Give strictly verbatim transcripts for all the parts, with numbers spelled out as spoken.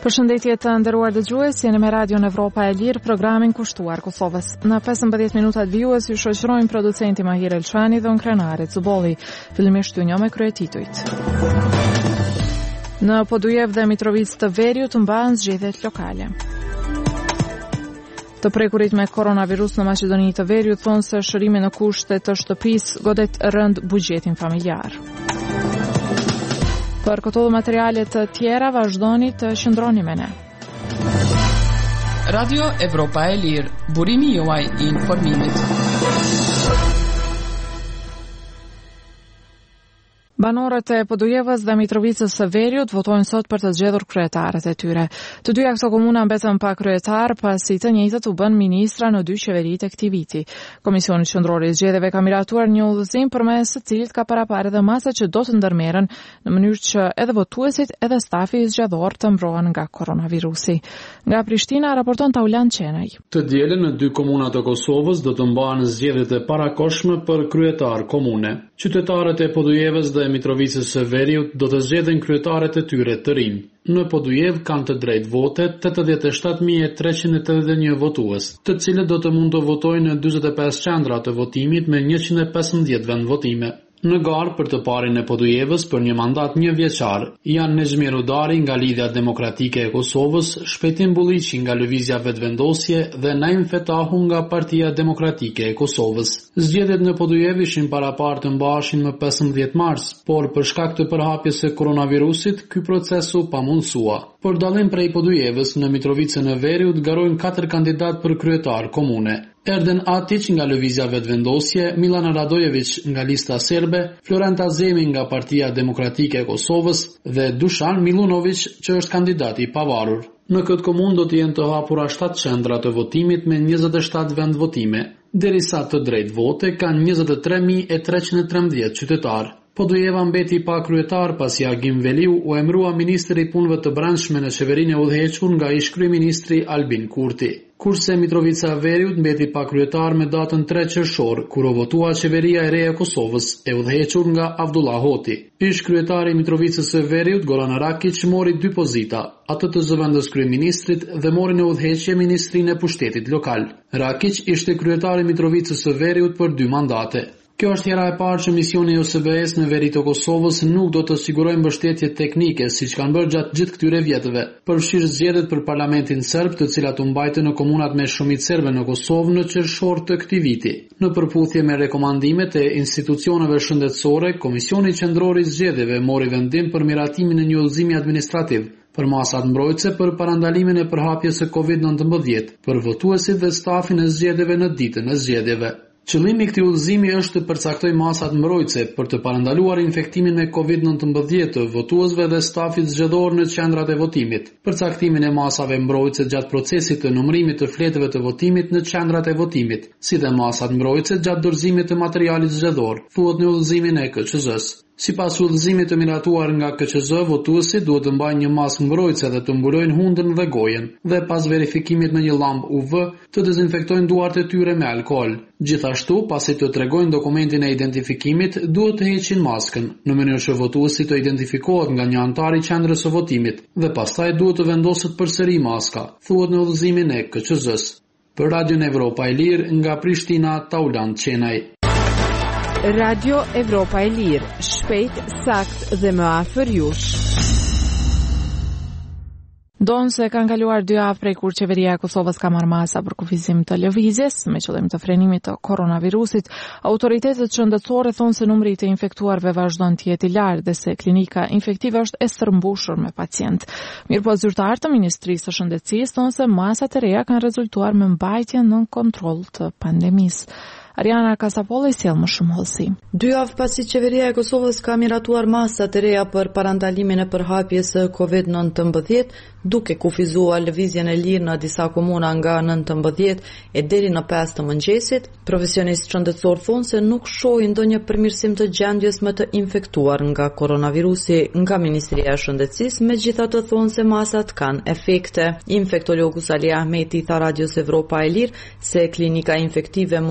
Përshëndetje të nderuar dëgjues, jeni me Radion Evropa e Lirë, programin kushtuar Kosovës. Në pesëmbëdhjetë minutat vijues ju shoqërojmë producenti Mahir Elshani dhe unë Krenare Cubolli. Fillimisht ju njoh me kryetitujt. Në Podujev dhe Mitrovic të Veriut mbahen zgjedhjet lokale. Të prekurit me koronavirus në Maqedoni të Veriut thonë se shërimi në kushte të shtëpisë godet rënd buxhetin familjar. Për këto dhe materialet të tjera, vazhdoni të qëndroni me ne. Radio Evropa e Lirë, burimi juaj i informimit. Banorët e Podujevës dhe Mitrovicës së Veriut votojnë sot për të zgjedhur kryetarët e tyre. Të dyja këto komuna mbetën pa kryetar pasi të njëjtët u bën ministra në dy qeveritë e këtij viti. Komisioni Qendror i Zgjedhjeve ka miratuar një udhëzim përmes së cilit ka paraparë dhe masa që do të ndërmerren në mënyrë që edhe votuesit edhe stafi zgjedhor të mbrohen nga koronavirusi. Nga Prishtina raporton Taulan Qenaj. Të dielën në dy komuna të Kosovës do të mbahen zgjedhjet e parakohshme për kryetar komune. Qytetarët e Podujevës dhe Mitrovicës së Veriut do të zgjedhin kryetarët e tyre të rinj. Në Podujev kanë të drejtë vote tetëdhjetë e shtatë mijë e treqind e tetëdhjetë e një votues, të cilët do të mund të votojnë në dyzet e pesë qendra të votimit me njëqind e pesëmbëdhjetë vend votime. Në garë për të parin e Podujevës për një mandat një vjeçar janë Nezmi Rudari nga Lidhja Demokratike e Kosovës, Shpejtim Bulliqi nga Lëvizja Vetvendosje dhe Naim Fetahu nga Partia Demokratike e Kosovës. Zgjedhjet në Podujev ishin parapar të mbaheshin më pesëmbëdhjetë mars, por për shkak të përhapjes së koronavirusit, ky proces u pamundësua. Për dallim prej Podujevës, në Mitrovicën e Veriut garojnë katër kandidat për kryetar komune. Erden Atić nga Lëvizja Vetvendosje, Milana Radojević nga lista serbe, Florenta Zemi nga Partia Demokratike e Kosovës dhe Dušan Milunović që është kandidat i pavarur. Në këtë komunë do të jenë të hapura shtatë qendra të votimit me njëzet e shtatë vend votime, derisa të drejtë vote kanë njëzet e tre mijë e treqind e trembëdhjetë qytetarë. Podujeva mbeti pa kryetar pasi Agim Veliu u emërua ministri i punëve të brendshme në qeverinë e udhëhequr nga ish-kryeministri Albin Kurti. Kurse Mitrovica e Veriut mbeti pa kryetar me datën tre qershor, kur u votua qeveria e re e Kosovës, e udhëhequr nga Avdullah Hoti. Ish-kryetari i Mitrovicës së Veriut, Goran Rakić, mori dy pozita, atë të zëvendës kryeministrit dhe mori në udhëheqje ministrinë e pushtetit lokal. Rakić ishte kryetari i Mitrovicës së Veriut për dy mandate. Kjo është hera e parë që misioni i O S B E-s në veri të Kosovës nuk do të sigurojë mbështetje teknike, siç kanë bërë gjatë gjithë këtyre vjetëve, përfshirë zgjedhjet për parlamentin serb, të cilat u mbajtën në komunat me shumicë serbe në Kosovë në qershor të këtij viti. Në përputhje me rekomandimet e institucioneve shëndetësore, Komisioni Qendror i Zgjedhjeve mori vendim për miratimin e një udhëzimi administrativ për masat mbrojtëse për parandalimin e përhapjes së kovid nëntëmbëdhjetë për votuesit dhe stafin e zgjedhjeve në ditën e zgjedhjeve. Qëllimi i këtij udhëzimi është të përcaktoj masat mbrojtëse për të parandaluar infektimin me kovid nëntëmbëdhjetë të votuesve dhe stafit zgjedhor në qendrat e votimit, përcaktimin e masave mbrojtëse gjatë procesit të numërimit të fletëve të votimit në qendrat e votimit, si dhe masat mbrojtëse gjatë dorëzimit të materialit zgjedhor, thuhet në udhëzimin e K Q Z-s. Sipas udhëzimit të miratuar nga K Q Z, votuesit duhet të mbajnë një maskë mbrojtëse dhe të mbulojnë hundën dhe gojen, dhe pas verifikimit me një llambë U V të dezinfektojnë duart e tyre me alkool. Gjithashtu, pasi të tregojnë dokumentin e identifikimit, duhet të heqin maskën, në mënyrë që votuesi të identifikohet nga një antar i qendrës së votimit, dhe pastaj duhet të vendoset përsëri maska, thuhet në udhëzimin e K Q Z-s. Për Radion Evropa e Lirë, nga Prishtina, Taulan Qenaj. Radio Evropa e Lirë, shpejt, sakt dhe më afër jush. Donë se kanë kaluar dy javë prej kur qeveria e Kosovës ka marrë masa për kufizim të lëvizjes me qëllim të frenimit të koronavirusit, autoritetet shëndetësore thonë se numri i të infektuarve vazhdon të jetë i lartë dhe se klinika infektive është e stërmbushur me pacient. Mirëpo zyrtarët të Ministrisë së Shëndetësisë thonë se masat e reja kanë rezultuar me mbajtjen nën kontroll të pandemisë. Ariana Kasapolli sjell më shumë hollësi. Dy javë pasi qeveria e Kosovës ka miratuar masat e reja për parandalimin e përhapjes së kovid nëntëmbëdhjetë, duke kufizuar lëvizjen e lirë në disa komuna nga nëntëmbëdhjetë e deri në pesë të mëngjesit, profesionistë shëndetësor thonë se nuk shohin ndonjë përmirësim të gjendjes më të infektuar nga koronavirusi nga Ministria e Shëndetësisë, megjithatë thonë se masat kanë efekte. Infektologu Sali Ahmeti tha Radios Evropa e Lirë se klinika infektive mund të pranojë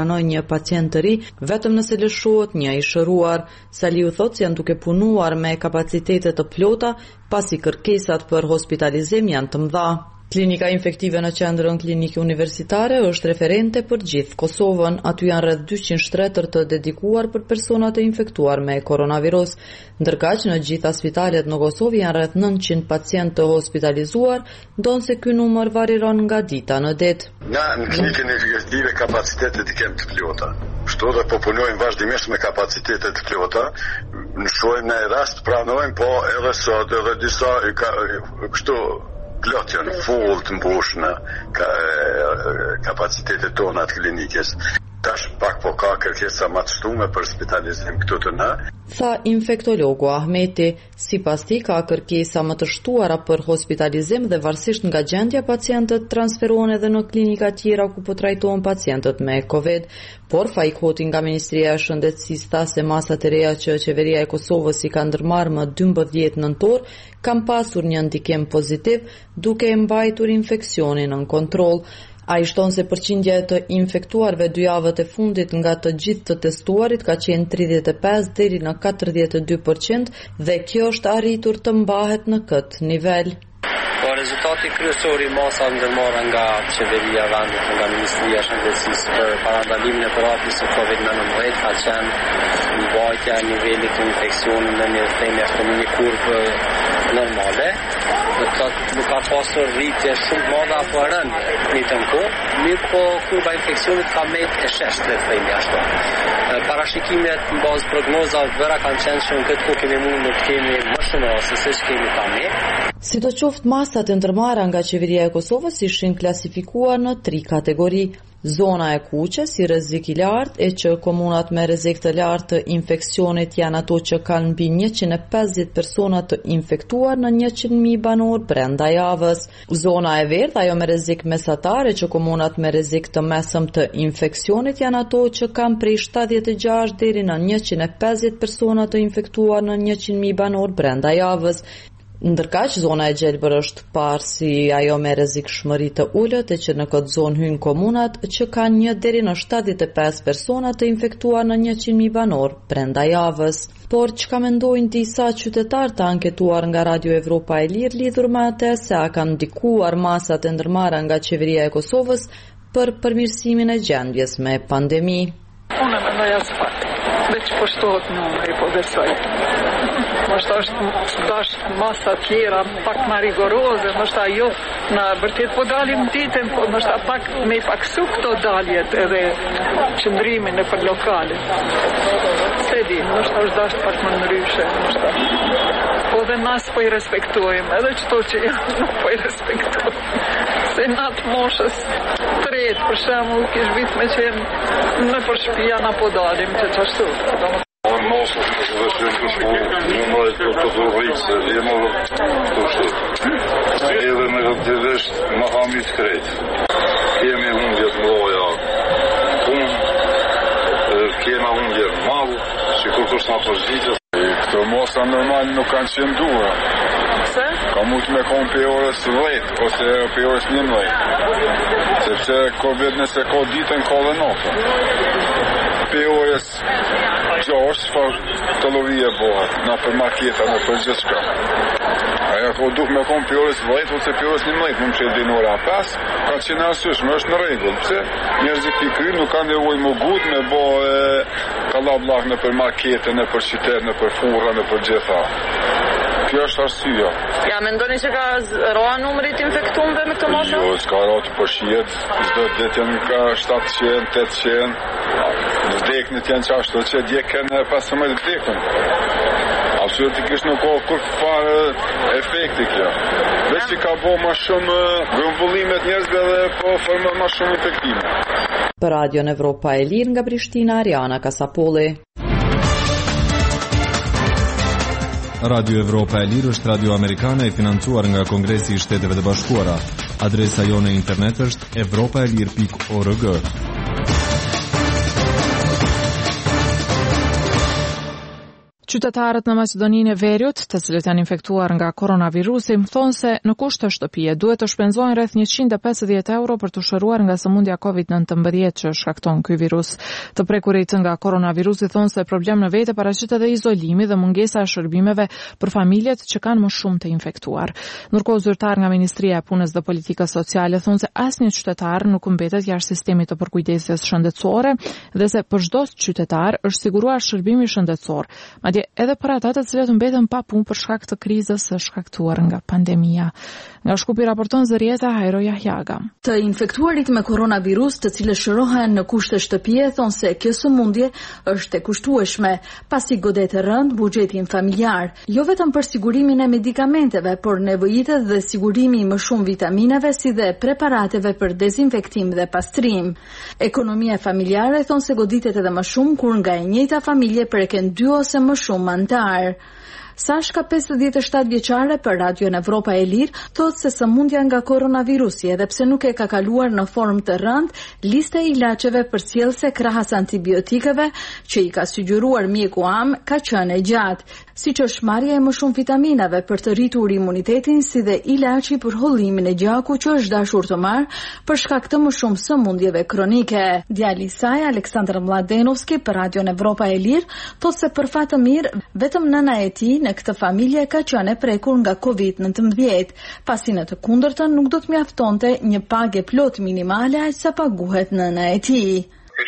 pranoj një pacient të ri vetëm nëse lëshohet një i shëruar. Saliu thotë se janë duke punuar me kapacitete të plota pasi kërkesat për hospitalizim janë të mëdha. Klinika infektive në qendrën klinike universitare është referente për gjithë Kosovën. Aty janë rreth dyqind shtretër të dedikuar për personat e infektuar me koronavirus, ndërkaq në gjitha spitalet në Kosovë janë rreth nëntëqind pacientë të hospitalizuar, ndonse ky numër varieron nga dita në ditë. Na në klinikën infektive kapacitetet i kemi të plota. Kështu dhe po punojmë vazhdimisht me kapacitetet të plota. Në shojmë në rast pranojmë, po edhe sot edhe disa ka, kështu plot janë full të mbushna ka, kapacitetet tona të klinikës. Tash pak po ka kërkesa më të shtume për spitalizim këtu të na. Tha infektologu Ahmeti, sipas tij ka kërkesa më të shtuara për hospitalizim dhe varësisht nga gjendja pacientët transferohen edhe në klinika tjera ku po trajtohen pacientët me Covid. Por Faik Hoti nga Ministria e Shëndetësisë tha se masat e reja që qeveria e Kosovës i ka ndërmarrë më dymbëdhjetë nëntor kanë pasur një ndikim pozitiv duke e mbajtur infeksionin në kontroll. Ai shton se përqindja e të infektuarve dy javët e fundit nga të gjithë të testuarit ka qenë tridhjetë e pesë deri në katërdhjetë e dy përqind dhe kjo është arritur të mbahet në këtë nivel. Po rezultati kryesor i masave ndërmarra nga qeveria e vendit, nga Ministria e Shëndetësisë për parandalimin e përhapjes së Covid nëntëmbëdhjetë ka qenë mbajtja e nivelit të infeksionit në një themi ashtu në një kurvë normale. Nuk ka pasur rritje shumë të madhe apo rënje në të kohë, mirë po kurva e infeksionit ka mbet e sheshtë, le të themi ashtu. Parashikimet në bazë prognozave vëra kanë qenë që në këtë kohë kemi mundur të kemi më shumë rase se ç'kemi tani. Sidoqoftë masat e ndërmarra nga qeveria e Kosovës ishin klasifikuar në tri kategori. Zona e kuqe si rrezik i lartë e që komunat me rrezik të lartë të infeksionit janë ato që kanë mbi njëqind e pesëdhjetë persona të infektuar në njëqind mijë banor brenda javës. Zona e verdhë ajo me rrezik mesatar e që komunat me rrezik të mesëm të infeksionit janë ato që kanë prej shtatëdhjetë e gjashtë deri në njëqind e pesëdhjetë persona të infektuar në njëqind mijë banor brenda javës. Ndërkaq zona e gjelbër është parë si ajo me rrezikshmëri të ulët e që në këtë zonë hyn komunat që kanë një deri në shtatëdhjetë e pesë persona të infektuar në njëqind mijë banor brenda javës. Por çka mendojnë disa qytetarë të anketuar nga Radio Evropa e Lirë lidhur me atë se a kanë ndikuar masat e ndërmarra nga qeveria e Kosovës për përmirësimin e gjendjes me pandemi. Unë mendoj asfalt, veç po shtohet numri, po besoj. Nështë është dash masa tjera pak më rigoroze, nështë ajo në vërtet po dalim ditën, po nështë pak me paksu këto daljet edhe qëndrimin e për lokale. Se di, nështë është dash pak më nëryshe, nështë. Po dhe nas po i respektojmë, edhe qëto që janë nuk po i respektojmë. Se natë moshës tretë, për shemull, kish vit me qenë në për shpia na po dalim që qashtu. Në mosë është dhe shemë të shku, në mëjtë për të të rrikë, se jemë të shtu. Edhe në këtë gjithësht më hamit krejtë. Kemi hundjet mloja punë, kema hundjet madhë, që kur kështë nga përgjitës. Këto mosa normal nuk kanë qenë duha. Se? Ka mund me konë për orës dhjetë, ose për orës njëmbëdhjetë. Sepse Covid nëse ka ditën, ka dhe notën. Për orës gjashtë, fa të lovije bëhat, na për marketa, na për gjithë shka. Aja ko duh me konë për orës dhjetë, ose për orës njëmbëdhjetë, më më që din ora pesë, ka qenë arsysh, më është në regull. Pse? Njerëzit i kry nuk kanë nevojë më gut me bo e, kalablak në për markete, në për qytet, në për furra, në për gjitha. Kjo është arsyeja. Ja, mendoni që ka roa numrit infektuar me këtë moshe? Jo, s'ka roa të përshijet, çdo ditë janë ka shtatëqind, tetëqind. Vdeknit janë qashtu që djekën e pesëmbëdhjetë vdekën. Absolutikisht nuk ka kur farë efekti kjo. Veç që ka bo ma shumë grumbullimet njerëzve dhe po formë ma shumë infektime. Për Radion Evropa e Lirë nga Prishtina, Ariana Kasapolli. Radio Evropa e Lirë është radio amerikane e financuar nga Kongresi i Shteteve të Bashkuara. Adresa jone internet është evropaelir pikë org. Qytetarët në Maqedoninë e Veriut, të cilët janë infektuar nga koronavirusi, thonë se në kushte shtëpie duhet të shpenzojnë rreth njëqind e pesëdhjetë euro për të shëruar nga sëmundja kovid nëntëmbëdhjetë që shkakton ky virus. Të prekurit nga koronavirusi thonë se problem në vete paraqit edhe izolimi dhe mungesa e shërbimeve për familjet që kanë më shumë të infektuar. Ndërkohë zyrtar nga Ministria e Punës dhe Politikës Sociale thonë se asnjë qytetar nuk mbetet jashtë sistemit të përkujdesjes shëndetësore dhe se për çdo qytetar është siguruar shërbimi shëndetësor. Edhe për ata të cilët mbeten pa punë për shkak të krizës së shkaktuar nga pandemia. Nga Shkupi raporton Zërieta Hajro Jahjaga. Të infektuarit me koronavirus, të cilët shërohen në kushte shtëpie, thonë se kjo sëmundje është e kushtueshme, pasi godet e rënd buxhetin familjar, jo vetëm për sigurimin e medikamenteve, por nevojitet dhe sigurimi më shumë vitaminave si dhe preparateve për dezinfektim dhe pastrim. Ekonomia familjare thonë se goditet edhe më shumë kur nga e njëjta familje preken dy ose më shumë antar. Sashka, pesëdhjetë e shtatë vjeçare, për Radion Evropa e Lirë, thotë se sëmundja nga koronavirusi, edhe pse nuk e ka kaluar në formë të rëndë, lista e ilaçeve përcjellse krahas antibiotikave që i ka sugjeruar mjeku am ka qenë e gjatë, siç është marrja e më shumë vitaminave për të rritur imunitetin, si dhe ilaçi për hollimin e gjakut që është dashur të marrë për shkak të më shumë sëmundjeve kronike. Djali i saj, Aleksandar Mladenovski, për Radion Evropa e Lirë, thotë se për fat të mirë, vetëm nëna e tij në këtë familje ka qenë e prekur nga kovid nëntëmbëdhjetë, pasi në të kundërtën nuk do të mjaftonte një pagë plot minimale aq sa paguhet nëna e tij.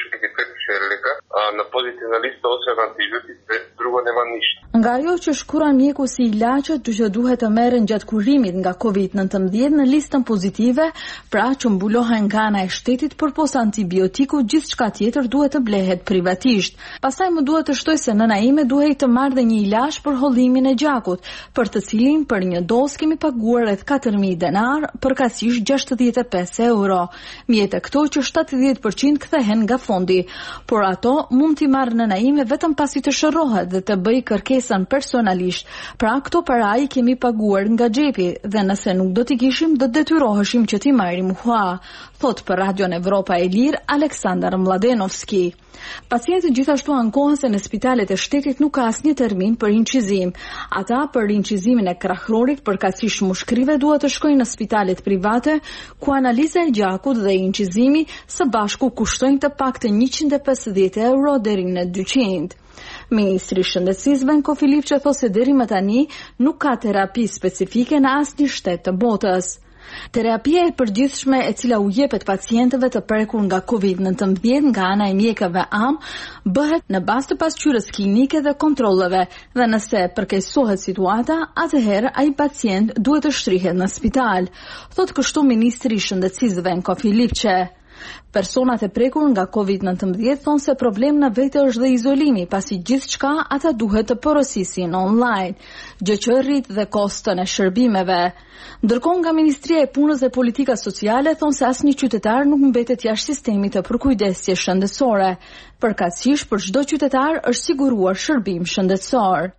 Në pozitivna lista ose në antibiotik, drugo nema ništa. Nga ajo që shkruan mjeku si ilaçet që duhet të merren gjatë kurimit nga kovid nëntëmbëdhjetë në listën pozitive, pra që mbulohen nga ana e shtetit, përpos antibiotiku, gjithçka tjetër duhet të blehet privatisht. Pastaj më duhet të shtoj se nëna ime duhej të marrë dhe një ilaç për hollimin e gjakut, për të cilin për një dozë kemi paguar rreth katër mijë denar, përkatësisht gjashtëdhjetë e pesë euro. Mjete këto që shtatëdhjetë përqind kthehen nga fondi, por ato mund t'i marrë nëna ime vetëm pasi të shërohet dhe të bëj kërkesën personalisht. Pra këto para i kemi paguar nga xhepi dhe nëse nuk do t'i kishim do të detyroheshim që t'i marrim hua, thot për Radion Evropa e Lirë Aleksandar Mladenovski. Pacientët gjithashtu ankohen se në spitalet e shtetit nuk ka asnjë termin për incizim. Ata për incizimin e krahërorit përkatësisht mushkrive duhet të shkojnë në spitalet private, ku analiza e gjakut dhe incizimi së bashku kushtojnë të paktën njëqind e pesëdhjetë euro deri në dyqind. Ministri i Shëndetësisë Venko Filipçe thotë se deri më tani nuk ka terapi specifike në asnjë shtet të botës. Terapia e përgjithshme e cila u jepet pacientëve të prekur nga kovid nëntëmbëdhjetë nga ana e mjekëve am bëhet në bazë të pasqyrës klinike dhe kontrolleve, dhe nëse përkeqësohet situata, atëherë ai pacient duhet të shtrihet në spital, thotë kështu ministri i Shëndetësisë Venko Filipçe. Personat e prekur nga kovid nëntëmbëdhjetë thonë se problem në vete është dhe izolimi, pasi gjithçka ata duhet të porosisin online, gjë që rrit dhe kostën e shërbimeve. Ndërkohë nga Ministria e Punës dhe Politikës Sociale thonë se asnjë qytetar nuk mbetet jashtë sistemit të përkujdesjes shëndetësore. Përkatësisht për çdo qytetar është siguruar shërbim shëndetësor.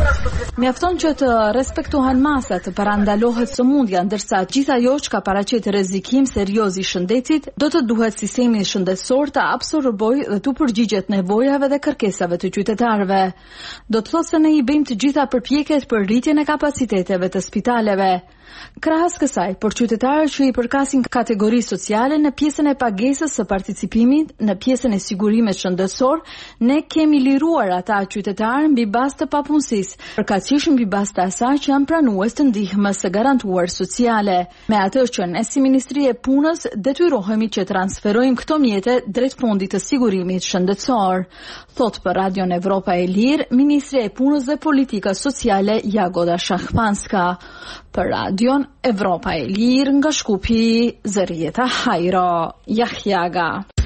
Mjafton që të respektohen masat, të parandalohet sëmundja, ndërsa gjithë ajo që ka paraqet rrezikim serioz i shëndetit, do të duhet sistemi shëndetësor të absorbojë dhe të përgjigjet nevojave dhe kërkesave të qytetarëve. Do të thotë se ne i bëjmë të gjitha përpjekjet për rritjen e kapaciteteve të spitaleve. Krahas kësaj, për qytetarët që i përkasin kategori sociale në pjesën e pagesës së participimit, në pjesën e sigurimit shëndetësor, ne kemi liruar ata qytetarë mbi bazë të papunësisë, përkatësisht mbi bazë të asaj që janë pranues të ndihmës së garantuar sociale. Me atë që ne si Ministri e Punës detyrohemi që transferojmë këto mjete drejt fondit të sigurimit shëndetësor, thot për Radion Evropa e Lirë Ministri e Punës dhe Politikës Sociale Jagoda Shahpanska. Për Radion Evropa e Lirë nga Shkupi, Zërieta Hajro Jahjaga.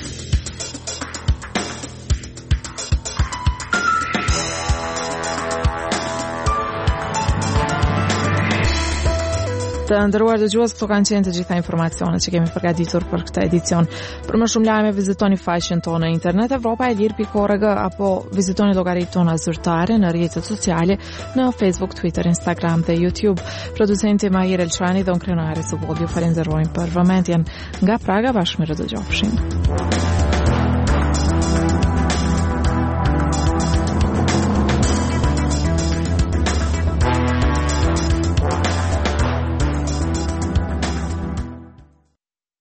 Të nderuar dëgjues, këto kanë qenë të gjitha informacionet që kemi përgatitur për këtë edicion. Për më shumë lajme vizitoni faqen tonë në internet evropa e lirë pikë org apo vizitoni llogaritë tona zyrtare në rrjetet sociale në Facebook, Twitter, Instagram dhe YouTube. Producenti Majer Elçani dhe unë krenare së vodi ju falenderojmë për vëmendjen. Nga Praga bashkë me rëdëgjofshin.